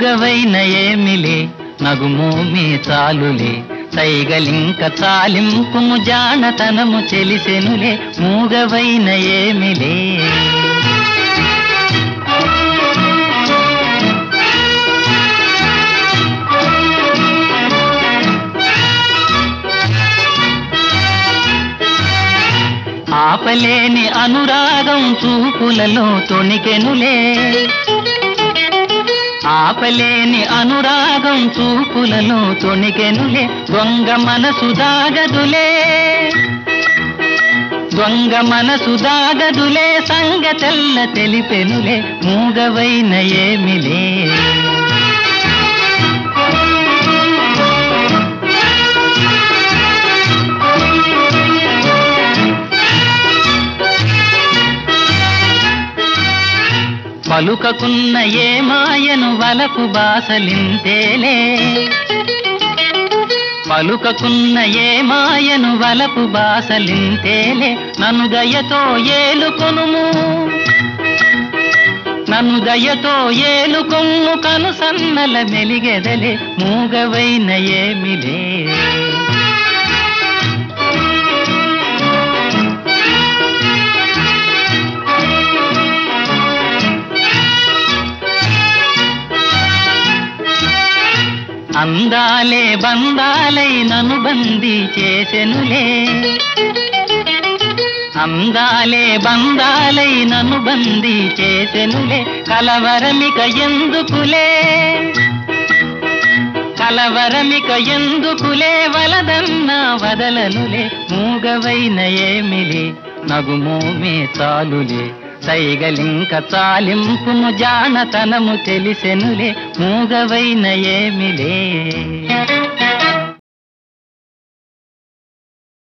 మూగవైన ఏమిలే నగుమోమే చాలులే సైగలింక చాలింపుము జానతనము తెలిసెనులే మూగవైన ఏమిలే. ఆపలేని అనురాగం చూపులలో తొణికెనులే ఆపలేని అనురాగం చూపులలో తొణికెనులే దొంగ మనసు దాగదులే దొంగ మనసు దాగదులే సంగతెల్ల తెలిపెనులే మూగవైన ఏమిలే. పలుకకున్న ఏ మాయను వలపు బాసలింతేలే పలుకకున్న ఏ మాయను వలపు బాసలింతేలే నన్ను దయతో ఏలుకొనుము నన్ను దయతో ఏలుకొమ్ము కను సన్నల మెలిగెదలే మూగవైన ఏమిలే. అందాలే బందాలై నన్ను బందీ చేసెనులే అందాలే బందాలై నన్ను బందీ చేసెనులే కలవరమిక ఎందుకులే కలవరమిక ఎందుకులే వలదన్నా వదలనులే మూగవైన ఏమిలే నగుమోమే చాలులే సైగలింక చాలింపుము జానతనము తెలిసెనులే మూగవైన ఏమిలే.